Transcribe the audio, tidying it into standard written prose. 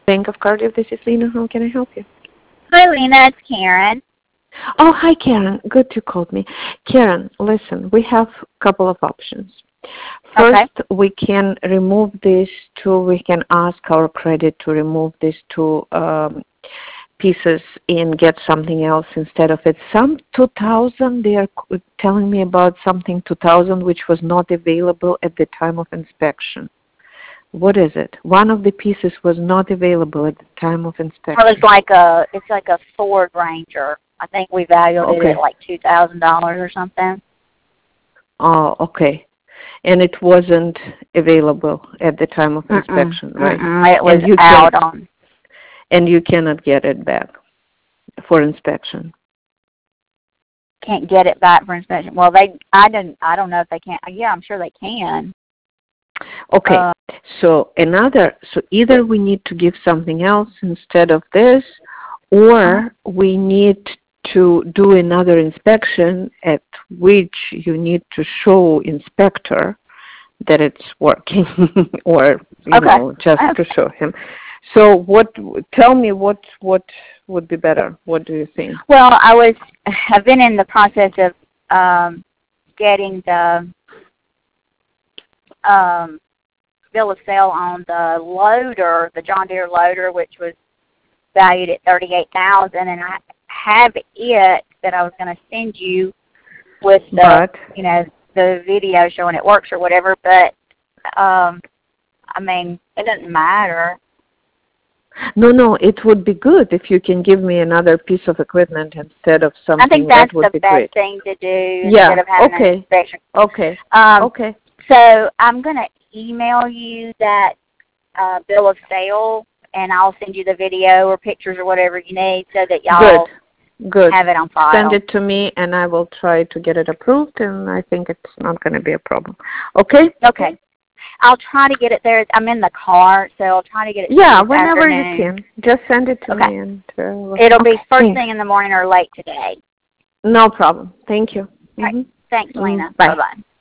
Bank of Cardiff, this is Lena. How can I help you? Hi, Lena. It's Karen. Oh, hi, Karen. Good you called me. Karen, listen, we have a couple of options. First, we can remove these two. We can ask our credit to remove these two pieces and get something else instead of it. Some 2000, they are telling me about something 2000 which was not available at the time of inspection. What is it? One of the pieces was not available at the time of inspection. Well, it's like a Ford Ranger. I think we valued it at like $2,000 or something. Oh, okay. And it wasn't available at the time of inspection, right? It was out on. And you cannot get it back for inspection. Can't get it back for inspection. Well, I don't know if they can. Yeah, I'm sure they can. Okay. So either we need to give something else instead of this, or we need to do another inspection at which you need to show inspector that it's working, or just to show him. So tell me what would be better? What do you think? Well, I've been in the process of getting the bill of sale on the loader, the John Deere loader, which was valued at $38,000, and I have it that I was going to send you with the the video showing it works or whatever. But I mean, it doesn't matter. No, it would be good if you can give me another piece of equipment instead of something. I think that's that would be the best great. thing to do instead of having an inspection. Okay. So I'm going to email you that bill of sale, and I'll send you the video or pictures or whatever you need so that y'all have it on file. Send it to me, and I will try to get it approved, and I think it's not going to be a problem. Okay? Okay. I'll try to get it there. I'm in the car, so I'll try to get it whenever afternoon. you can. Just send it to me. And it'll be first thing in the morning or late today. No problem. Thank you. Right. Thanks, Lena. Bye. Bye-bye.